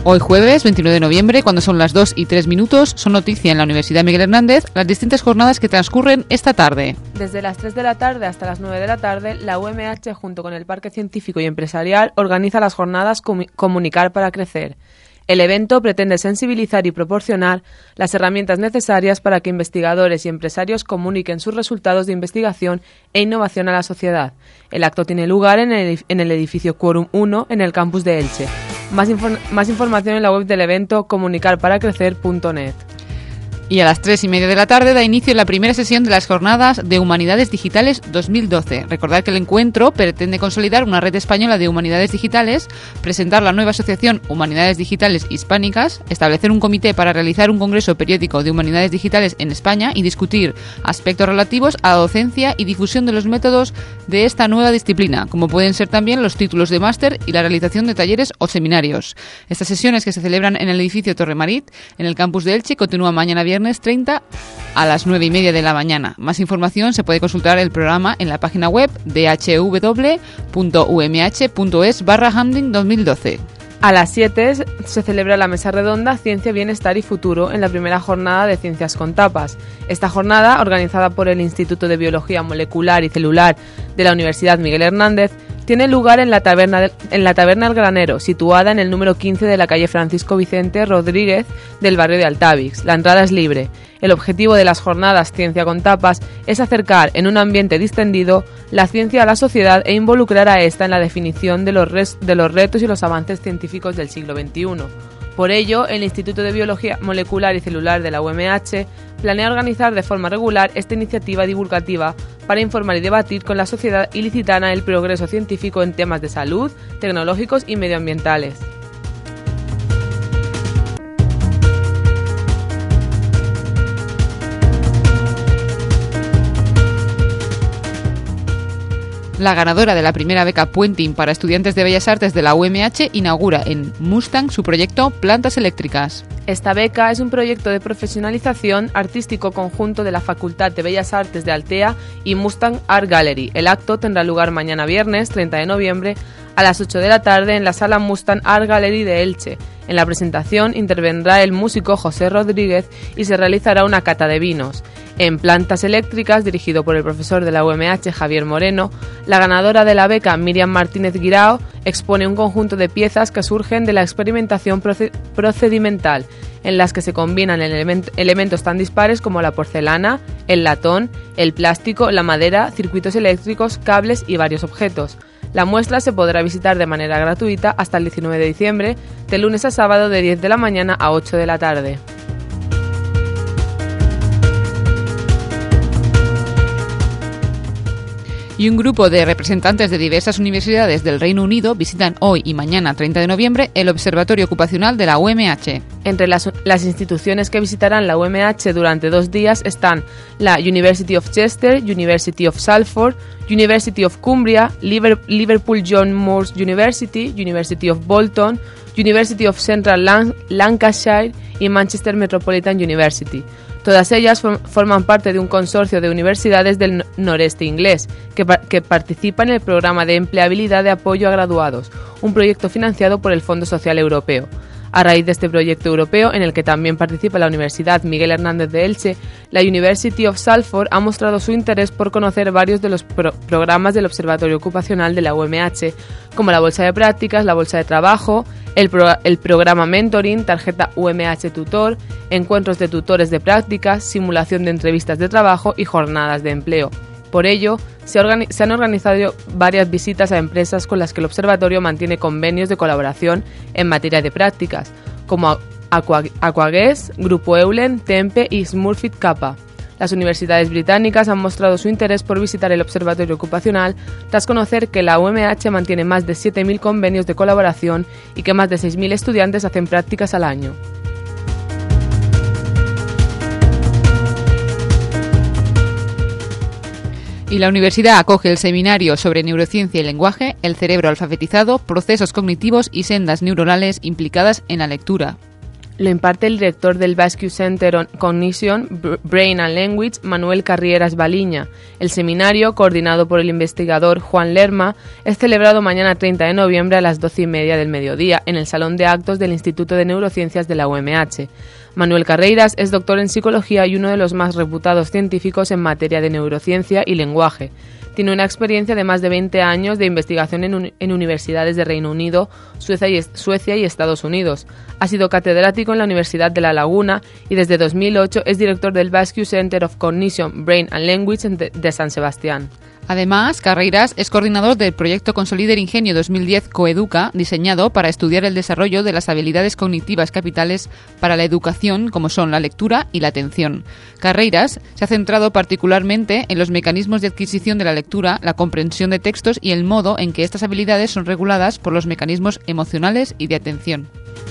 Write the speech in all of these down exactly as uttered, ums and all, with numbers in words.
Hoy jueves veintinueve de noviembre, cuando son las dos y tres minutos, son noticia en la Universidad Miguel Hernández las distintas jornadas que transcurren esta tarde. Desde las tres de la tarde hasta las nueve de la tarde, la U M H, junto con el Parque Científico y Empresarial, organiza las jornadas Com- Comunicar para Crecer. El evento pretende sensibilizar y proporcionar las herramientas necesarias para que investigadores y empresarios comuniquen sus resultados de investigación e innovación a la sociedad. El acto tiene lugar en el, en el edificio Quórum uno, en el campus de Elche. Más, infor- más información en la web del evento comunicar para crecer punto net. Y a las tres y media de la tarde da inicio la primera sesión de las jornadas de Humanidades Digitales dos mil doce. Recordad que el encuentro pretende consolidar una red española de humanidades digitales, presentar la nueva asociación Humanidades Digitales Hispánicas, establecer un comité para realizar un congreso periódico de humanidades digitales en España y discutir aspectos relativos a la docencia y difusión de los métodos de esta nueva disciplina, como pueden ser también los títulos de máster y la realización de talleres o seminarios. Estas sesiones, que se celebran en el edificio Torre Marit, en el campus de Elche, continúan mañana viernes treinta a las nueve y media de la mañana. Más información se puede consultar el programa en la página web de h w punto u m h punto es barra handling dos mil doce. A las siete se celebra la mesa redonda Ciencia, Bienestar y Futuro en la primera jornada de Ciencias con Tapas. Esta jornada, organizada por el Instituto de Biología Molecular y Celular de la Universidad Miguel Hernández, tiene lugar en la taberna de, en la taberna El Granero, situada en el número quince de la calle Francisco Vicente Rodríguez del barrio de Altavix. La entrada es libre. El objetivo de las jornadas Ciencia con Tapas es acercar en un ambiente distendido la ciencia a la sociedad e involucrar a esta en la definición de los, res, de los retos y los avances científicos del siglo veintiuno. Por ello, el Instituto de Biología Molecular y Celular de la U M H planea organizar de forma regular esta iniciativa divulgativa para informar y debatir con la sociedad ilicitana el progreso científico en temas de salud, tecnológicos y medioambientales. La ganadora de la primera beca Puenting para estudiantes de Bellas Artes de la U M H inaugura en Mustang su proyecto Plantas Eléctricas. Esta beca es un proyecto de profesionalización artístico conjunto de la Facultad de Bellas Artes de Altea y Mustang Art Gallery. El acto tendrá lugar mañana viernes treinta de noviembre a las ocho de la tarde en la sala Mustang Art Gallery de Elche. En la presentación intervendrá el músico José Rodríguez y se realizará una cata de vinos. En Plantas Eléctricas, dirigido por el profesor de la U M H Javier Moreno, la ganadora de la beca Miriam Martínez Guirao expone un conjunto de piezas que surgen de la experimentación procedimental, en las que se combinan element- elementos tan dispares como la porcelana, el latón, el plástico, la madera, circuitos eléctricos, cables y varios objetos. La muestra se podrá visitar de manera gratuita hasta el diecinueve de diciembre, de lunes a sábado de diez de la mañana a ocho de la tarde. Y un grupo de representantes de diversas universidades del Reino Unido visitan hoy y mañana, treinta de noviembre, el Observatorio Ocupacional de la U M H. Entre las, las instituciones que visitarán la U M H durante dos días están la University of Chester, University of Salford, University of Cumbria, Liverpool John Moores University, University of Bolton, University of Central Lan- Lancashire y Manchester Metropolitan University. Todas ellas forman parte de un consorcio de universidades del noreste inglés que, pa- que participa en el programa de empleabilidad de apoyo a graduados, un proyecto financiado por el Fondo Social Europeo. A raíz de este proyecto europeo, en el que también participa la Universidad Miguel Hernández de Elche, la University of Salford ha mostrado su interés por conocer varios de los pro- programas del Observatorio Ocupacional de la U M H, como la Bolsa de Prácticas, la Bolsa de Trabajo, el, pro- el programa Mentoring, tarjeta U M H Tutor, encuentros de tutores de prácticas, simulación de entrevistas de trabajo y jornadas de empleo. Por ello, se, organi- se han organizado varias visitas a empresas con las que el observatorio mantiene convenios de colaboración en materia de prácticas, como Aqua- Aquagues, Grupo Eulen, Tempe y Smurfit Kappa. Las universidades británicas han mostrado su interés por visitar el observatorio ocupacional tras conocer que la U M H mantiene más de siete mil convenios de colaboración y que más de seis mil estudiantes hacen prácticas al año. Y la universidad acoge el seminario sobre neurociencia y lenguaje, el cerebro alfabetizado, procesos cognitivos y sendas neuronales implicadas en la lectura. Lo imparte el director del Basque Center on Cognition, Brain and Language, Manuel Carrieras Baliña. El seminario, coordinado por el investigador Juan Lerma, es celebrado mañana treinta de noviembre a las doce y media del mediodía en el Salón de Actos del Instituto de Neurociencias de la U M H. Manuel Carreiras es doctor en psicología y uno de los más reputados científicos en materia de neurociencia y lenguaje. Tiene una experiencia de más de veinte años de investigación en, un, en universidades de Reino Unido, Suecia y, Suecia y Estados Unidos. Ha sido catedrático en la Universidad de La Laguna y desde dos mil ocho es director del Basque Center of Cognition, Brain and Language de, de San Sebastián. Además, Carreiras es coordinador del proyecto Consolider Ingenio dos mil diez Coeduca, diseñado para estudiar el desarrollo de las habilidades cognitivas capitales para la educación, como son la lectura y la atención. Carreiras se ha centrado particularmente en los mecanismos de adquisición de la lectura, la comprensión de textos y el modo en que estas habilidades son reguladas por los mecanismos emocionales y de atención.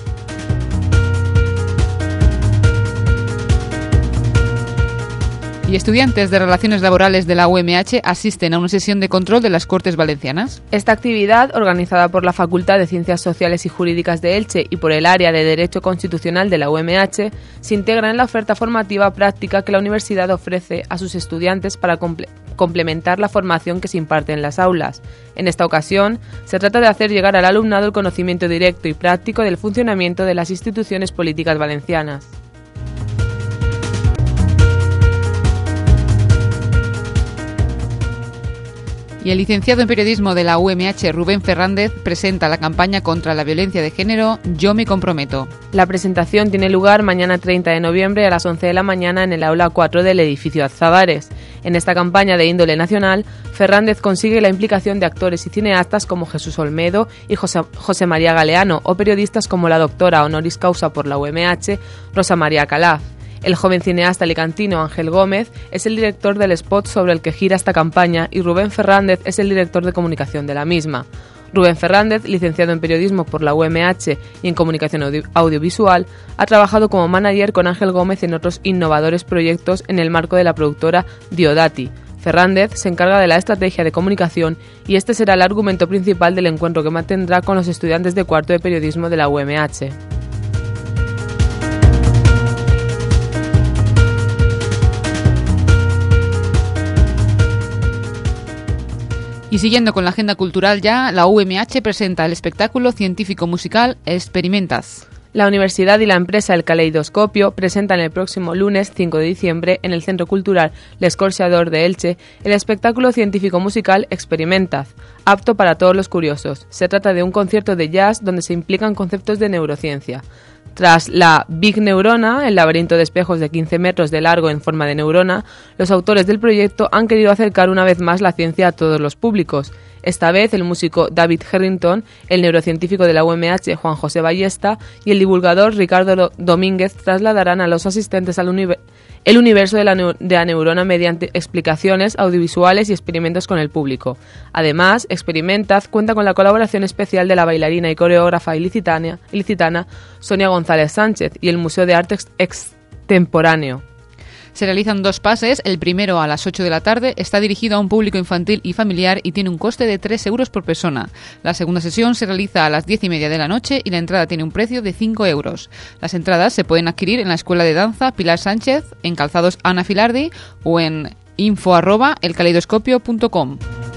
Y estudiantes de Relaciones Laborales de la U M H asisten a una sesión de control de las Cortes Valencianas. Esta actividad, organizada por la Facultad de Ciencias Sociales y Jurídicas de Elche y por el Área de Derecho Constitucional de la U M H, se integra en la oferta formativa práctica que la universidad ofrece a sus estudiantes para comple- complementar la formación que se imparte en las aulas. En esta ocasión, se trata de hacer llegar al alumnado el conocimiento directo y práctico del funcionamiento de las instituciones políticas valencianas. Y el licenciado en periodismo de la U M H, Rubén Fernández, presenta la campaña contra la violencia de género Yo me comprometo. La presentación tiene lugar mañana treinta de noviembre a las once de la mañana en el aula cuatro del edificio Azzavares. En esta campaña de índole nacional, Fernández consigue la implicación de actores y cineastas como Jesús Olmedo y José, José María Galeano o periodistas como la doctora honoris causa por la U M H, Rosa María Calaf. El joven cineasta alicantino Ángel Gómez es el director del spot sobre el que gira esta campaña y Rubén Fernández es el director de comunicación de la misma. Rubén Fernández, licenciado en periodismo por la U M H y en comunicación audio- audiovisual, ha trabajado como manager con Ángel Gómez en otros innovadores proyectos en el marco de la productora Diodati. Fernández se encarga de la estrategia de comunicación y este será el argumento principal del encuentro que mantendrá con los estudiantes de cuarto de periodismo de la U M H. Y siguiendo con la agenda cultural ya, la U M H presenta el espectáculo científico-musical Experimentas. La universidad y la empresa El Caleidoscopio presentan el próximo lunes cinco de diciembre en el Centro Cultural L'Escorxador de Elche el espectáculo científico-musical Experimentaz, apto para todos los curiosos. Se trata de un concierto de jazz donde se implican conceptos de neurociencia. Tras la Big Neurona, el laberinto de espejos de quince metros de largo en forma de neurona, los autores del proyecto han querido acercar una vez más la ciencia a todos los públicos. Esta vez el músico David Harrington, el neurocientífico de la U M H Juan José Ballesta y el divulgador Ricardo Domínguez trasladarán a los asistentes al uni- el universo de la, neu- de la neurona mediante explicaciones audiovisuales y experimentos con el público. Además, Experimentaz cuenta con la colaboración especial de la bailarina y coreógrafa ilicitana, ilicitana Sonia González Sánchez y el Museo de Arte Ex- Extemporáneo. Se realizan dos pases, el primero a las ocho de la tarde, está dirigido a un público infantil y familiar y tiene un coste de tres euros por persona. La segunda sesión se realiza a las diez y media de la noche y la entrada tiene un precio de cinco euros. Las entradas se pueden adquirir en la Escuela de Danza Pilar Sánchez, en Calzados Ana Filardi o en info arroba elcaleidoscopio punto com.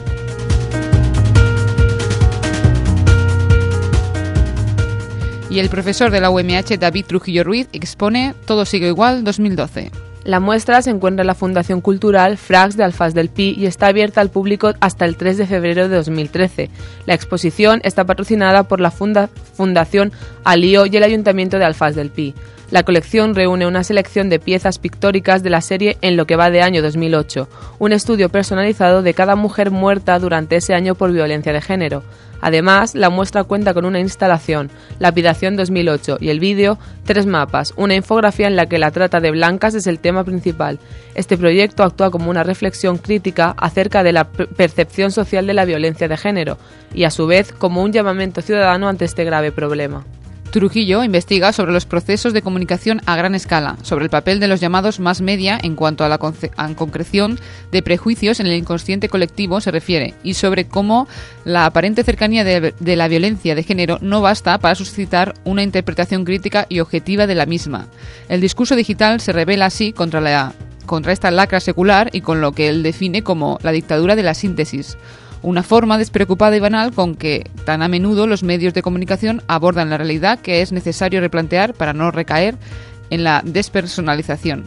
Y el profesor de la U M H, David Trujillo Ruiz, expone Todo sigue igual dos mil doce. La muestra se encuentra en la Fundación Cultural Frags de Alfaz del Pi y está abierta al público hasta el tres de febrero de dos mil trece. La exposición está patrocinada por la Funda- Fundación Alío y el Ayuntamiento de Alfaz del Pi. La colección reúne una selección de piezas pictóricas de la serie En lo que va de año dos mil ocho, un estudio personalizado de cada mujer muerta durante ese año por violencia de género. Además, la muestra cuenta con una instalación, Lapidación dos mil ocho, y el vídeo, tres mapas, una infografía en la que la trata de blancas es el tema principal. Este proyecto actúa como una reflexión crítica acerca de la per- percepción social de la violencia de género y, a su vez, como un llamamiento ciudadano ante este grave problema. Trujillo investiga sobre los procesos de comunicación a gran escala, sobre el papel de los llamados mass media en cuanto a la conce- a concreción de prejuicios en el inconsciente colectivo se refiere, y sobre cómo la aparente cercanía de, de la violencia de género no basta para suscitar una interpretación crítica y objetiva de la misma. El discurso digital se revela así contra la contra esta lacra secular y con lo que él define como la dictadura de la síntesis. Una forma despreocupada y banal con que tan a menudo los medios de comunicación abordan la realidad que es necesario replantear para no recaer en la despersonalización.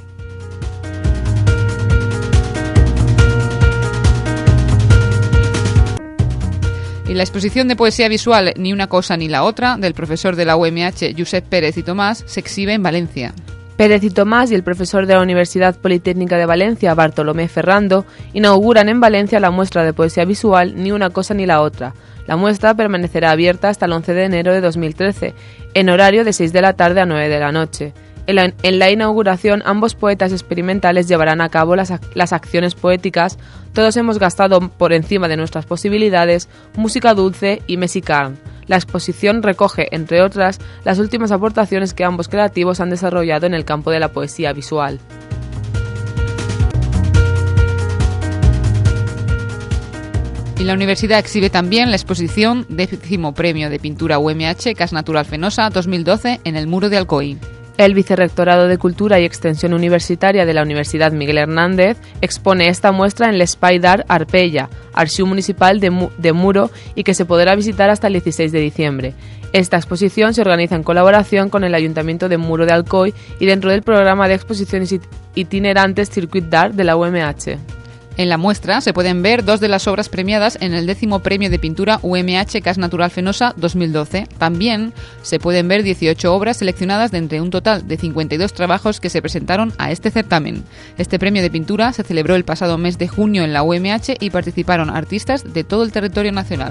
Y la exposición de poesía visual Ni una cosa ni la otra, del profesor de la U M H Josep Pérez y Tomás, se exhibe en Valencia. Pérez y Tomás y el profesor de la Universidad Politécnica de Valencia, Bartolomé Ferrando, inauguran en Valencia la muestra de poesía visual Ni una cosa ni la otra. La muestra permanecerá abierta hasta el once de enero de dos mil trece, en horario de seis de la tarde a nueve de la noche. En la, en la inauguración, ambos poetas experimentales llevarán a cabo las, las acciones poéticas Todos hemos gastado por encima de nuestras posibilidades, Música dulce y Messi Carn. La exposición recoge, entre otras, las últimas aportaciones que ambos creativos han desarrollado en el campo de la poesía visual. Y la universidad exhibe también la exposición Décimo Premio de Pintura U M H Cas Natural Fenosa dos mil doce en el Muro de Alcoy. El Vicerrectorado de Cultura y Extensión Universitaria de la Universidad Miguel Hernández expone esta muestra en l'Espai d'Art Arpella, Arxiu Municipal de, Mu- de Muro, y que se podrá visitar hasta el dieciséis de diciembre. Esta exposición se organiza en colaboración con el Ayuntamiento de Muro de Alcoy y dentro del programa de exposiciones it- itinerantes Circuit d'Art de la U M H. En la muestra se pueden ver dos de las obras premiadas en el décimo Premio de Pintura U M H Cas Natural Fenosa dos mil doce. También se pueden ver dieciocho obras seleccionadas de entre un total de cincuenta y dos trabajos que se presentaron a este certamen. Este premio de pintura se celebró el pasado mes de junio en la U M H y participaron artistas de todo el territorio nacional.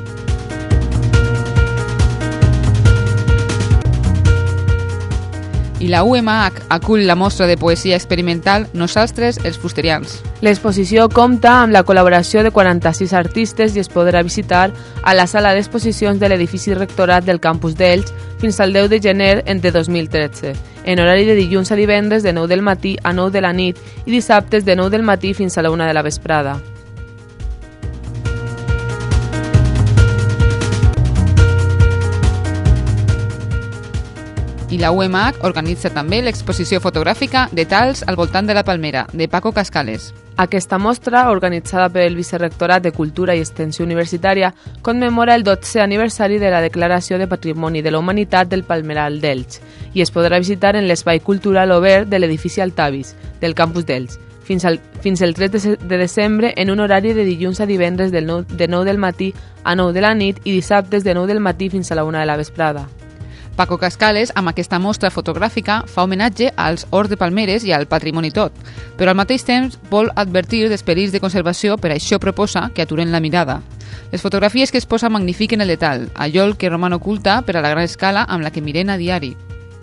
I la U M H acull la mostra de poesia experimental Nosaltres els Fusterians. L'exposició compta amb la col·laboració de quaranta-sis artistes i es podrà visitar a la sala d'exposicions de l'edifici rectorat del campus d'Elx fins al deu de gener de dos mil tretze, en horari de dilluns a divendres de nou del matí a nou de la nit i dissabtes de nou del matí fins a la una de la vesprada. I la U M H organitza també l'exposició fotogràfica de Tals al voltant de la Palmera, de Paco Cascales. Aquesta mostra, organitzada pel Vicerrectorat de Cultura i Extensió Universitària, commemora el dotzè aniversari de la Declaració de Patrimoni de la Humanitat del Palmeral d'Elx i es podrà visitar en l'espai cultural obert de l'edifici Altavis, del campus d'Elx, fins al, fins el tres de desembre en un horari de dilluns a divendres del nou, de nou del matí a nou de la nit i dissabtes de nou del matí fins a la una de la vesprada. Paco Cascales, amb aquesta mostra fotogràfica, fa homenatge als horts de palmeres i al patrimoni tot, però al mateix temps vol advertir dels perills de conservació, per això proposa que aturen la mirada. Les fotografies que es posa magnifiquen el detall, allò que roman oculta per a la gran escala amb la que mirem a diari.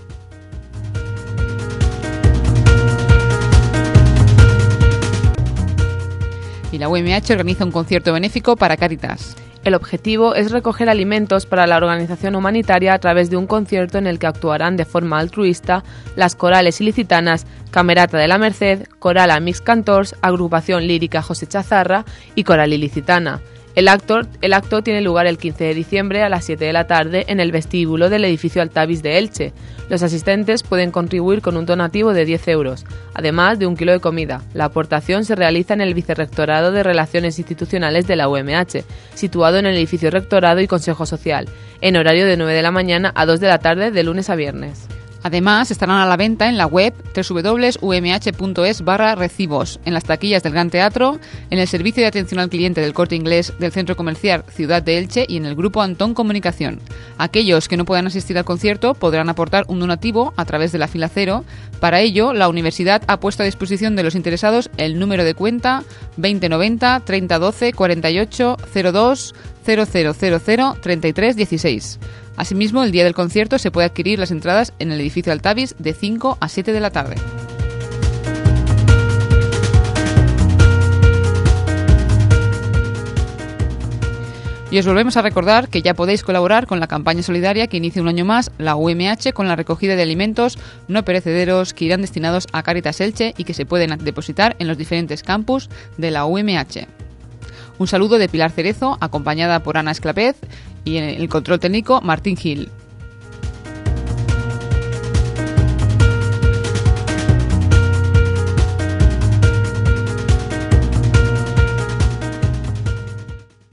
Y la U M H organiza un concierto benéfico para Cáritas. El objetivo es recoger alimentos para la organización humanitaria a través de un concierto en el que actuarán de forma altruista las corales ilicitanas Camerata de la Merced, Coral Amics Cantors, Agrupación Lírica José Chazarra y Coral Ilicitana. El acto, el acto tiene lugar el quince de diciembre a las siete de la tarde en el vestíbulo del edificio Altavis de Elche. Los asistentes pueden contribuir con un donativo de diez euros, además de un kilo de comida. La aportación se realiza en el Vicerrectorado de Relaciones Institucionales de la U M H, situado en el edificio Rectorado y Consejo Social, en horario de nueve de la mañana a dos de la tarde de lunes a viernes. Además, estarán a la venta en la web doble u doble u doble u punto u m h punto es barra recibos, en las taquillas del Gran Teatro, en el servicio de atención al cliente del Corte Inglés del Centro Comercial Ciudad de Elche y en el grupo Antón Comunicación. Aquellos que no puedan asistir al concierto podrán aportar un donativo a través de la fila cero. Para ello, la universidad ha puesto a disposición de los interesados el número de cuenta veinte noventa treinta doce cuarenta y ocho cero dos cero cero cero cero treinta y tres dieciséis. Asimismo, el día del concierto se puede adquirir las entradas en el edificio Altavis de cinco a siete de la tarde. Y os volvemos a recordar que ya podéis colaborar con la campaña solidaria que inicia un año más la U M H con la recogida de alimentos no perecederos que irán destinados a Cáritas Elche y que se pueden depositar en los diferentes campus de la U M H. Un saludo de Pilar Cerezo, acompañada por Ana Esclapez, y en el control técnico Martín Gil.